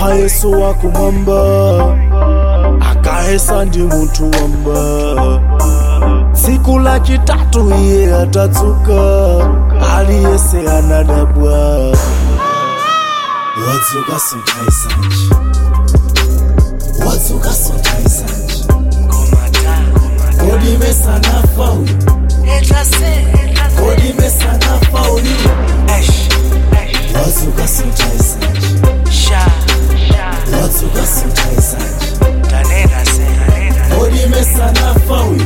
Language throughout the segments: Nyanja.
Yesu wakumwamba akahesa ndi muntu wamba. Siku la chitatu iye atatsuka, aliyese anadabwa. Wadzuka sontayi sanje, wadzuka sontayi sanje. Kodi mesa nafa uyu, kodi mesa nafa uyu. Wadzuka sontayi sanje, wadzuka sontayi sanje. Kodi mesa nafa uyu,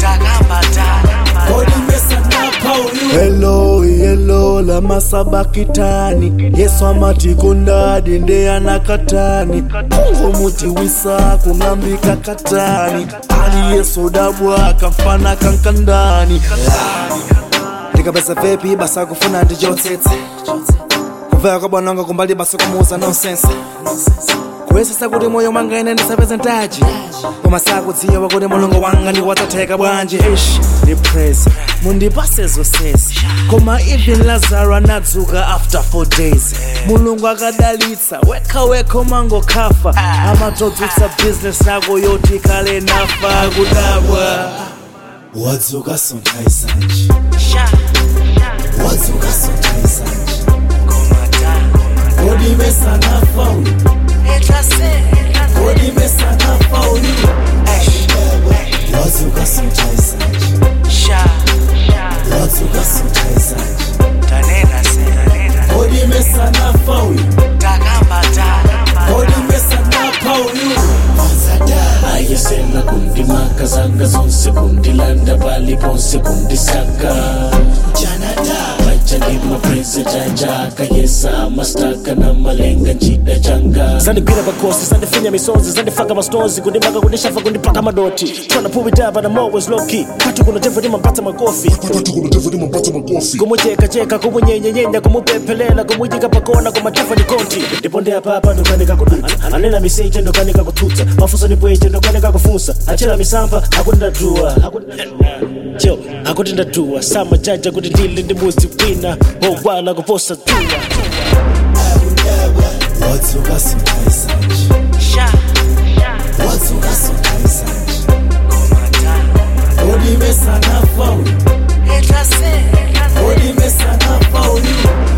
kodi mesa nafa uyu. Hello, hello, la masabakitani. Yesu amati kundadi nde anakatani. Mungu muti wisa kunambika katani. Ali Yesu dabwa kamfana kankandani. Tika besa vepi basa kufuna ndi jotete. Kuvea kwa bwananga kumbali basa kumuza nonsense. Kwesisa kuti moyo manga ine ndisapeze ntaji. Koma sakudziwa wakuti mulungu wanga ndi watateka bwanji. Ni praise mundipase zonsezi. Koma even Lazarus anadzuka after 4 days. Mulungu akadalitsa weka mango kafa. Amatodzutsa business yako yoti kale nafa kudabwa. Wadzuka sontayi sanje, wadzuka sontayi sanje. Kodi mesa nafa uyu, kodi mesa nafa uyu. Wadzuka sontayi sanje, wadzuka sontayi sanje. Kodi mesa nafa uyu, kodi mesa nafa uyu. Ayesela kundimaka zanga zonse kundilanda bali ponse kundisaka. Chanima prince jaja kayesa mastaka na malenga njida changa. Zandi pira bakosi, zandi finya misonzi, zandi faka mastonzi. Kundimaka kundishafa kundipaka madoti. Tryna pull it down but I'm always low key. Patu kuna tefu di mambata magofi. Kumucheka kumunyenyenya kumupepelela kumujika pakona kumatefa ni konti. Ndipondea papa ndokanika kuduta. Anena miseche ndokanika kututa. Mafuso ni pweche ndokanika kufunsa. Achela misampa hakunda dua. Yo, hakunda dua. Sama jaja kudindili ndi muzi wina. Wala kuposa dua. Wadzuka sontayi sanje, wadzuka sontayi sanje. Kodi mesa nafa uyu, kodi mesa nafa uyu.